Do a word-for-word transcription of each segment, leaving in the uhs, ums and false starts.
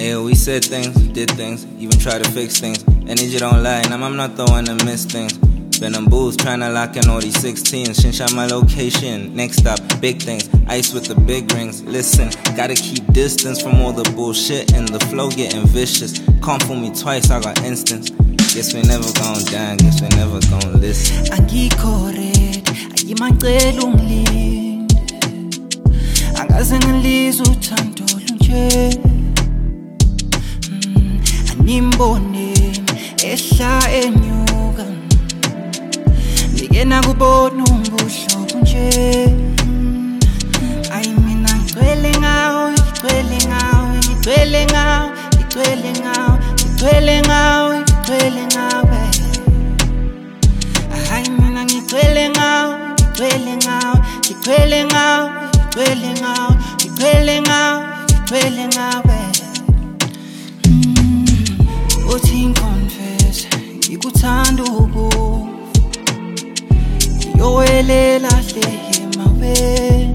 Ayo, we said things, did things, even tried to fix things. Energy don't lie, and I'm, I'm not the one to miss things. Been on booths tryna lock in all these sixteens. Shinshot my location, next stop, big things. Ice with the big rings. Listen, gotta keep distance from all the bullshit and the flow getting vicious. Come for me twice, I got instance. Guess we never gon' die, guess we never gon' listen. Angikhored, ayimangcela ungilinde. Angaze ngilizwe uthando lunje. Animboneni ehla enyuka. Ngena kubona umbuhlobo nje. Ay mina ngicwele ngawo, ngicwele ngawo, ngicwele ngawo, ngicwele ngawo, ngicwele ngawo, ngicwele ngawo. Ay mina ngicwele ngawo, ngicwele ngawo, ngicwele ngawo, ngicwele ngawo, ngicwele ngawo, ngicwele ngawo. Uthi confess, ngikuthanda ukuba yowelela hle emaweni.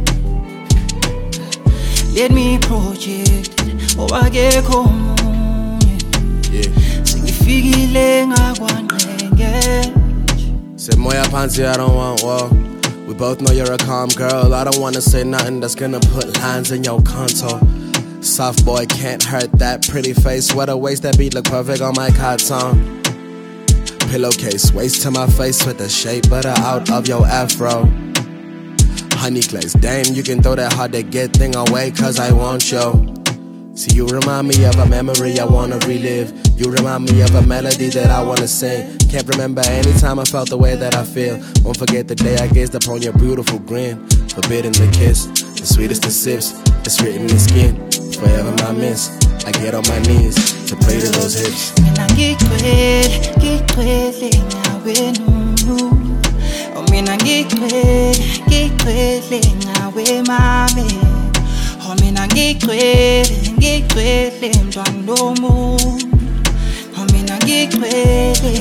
Let me project owakekho omunye. Sengifikile ngakwanqenge. Say moya phansi, I don't want war. We both know you're a calm girl. I don't wanna say nothing that's gonna put lines in your contour. Soft boy can't hurt that pretty face. What a waist, that beat look perfect on my carton. Pillowcase, waist to my face with the shape butter out of your afro. Honey glaze, damn, you can throw that hard to get thing away, cause I want you. See, you remind me of a memory I wanna relive. You remind me of a melody that I wanna sing. Can't remember any time I felt the way that I feel. Won't forget the day I gazed upon your beautiful grin. Forbidden the kiss, the sweetest of sips. It's written in skin, forever my miss. I get on my knees to pray to those hips. Mina ngicwele, ngicwele ngawe nunu. Oh mina ngicwele, ngicwele ngawe mami. Oh mina ngicwele, ngicwele mntwana womuntu. Oh mina ngicwele.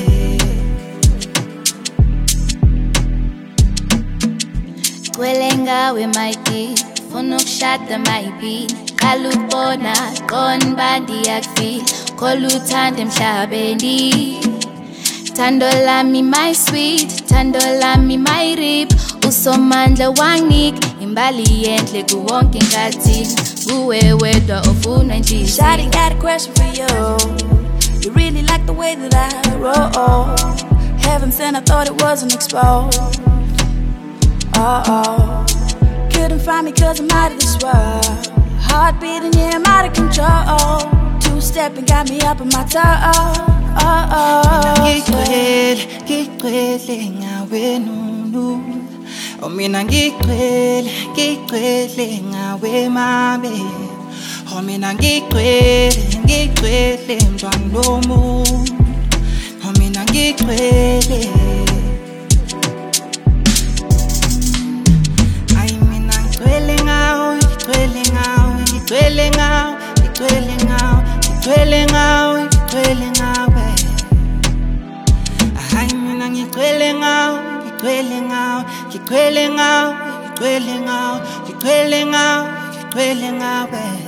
Ngicwele ngawe my dear, funa ukushada my beat. Qala ukubona qona bandi yakufila, khola uthanda emhlabeni. Thando lami my sweet, thando lami my rip. Usomandla wanginika imbali yenhle kuwonke enkathini. Kuwe wedwa ofuna inhliziyo. Shawty, got a question for you. You really like the way that I roll. Heaven sent, I thought it wasn't exposed. Oh, oh. Couldn't find me cause I'm out of this world. Heart beating, yeah, I'm out of control. Two-stepping got me up on my toe. Oh, oh. Ngicwele, ngicwele ngawe nunu. Oh mina ngicwele, ngicwele ngawe mami. Oh mina ngicwele, ngicwele mntwana womuntu. Oh mina ngicwele. Ay mina ngicwele ngawo, ngicwele ngawo, ngicwele ngawo, ngicwele ngawo, ngicwele ngawo, ngicwele ngawe. Ay mina ngicwele ngawo, ngicwele ngawo, ngicwele ngawo, ngicwele ngawo, ngicwele ngawo, ngicwele ngawe.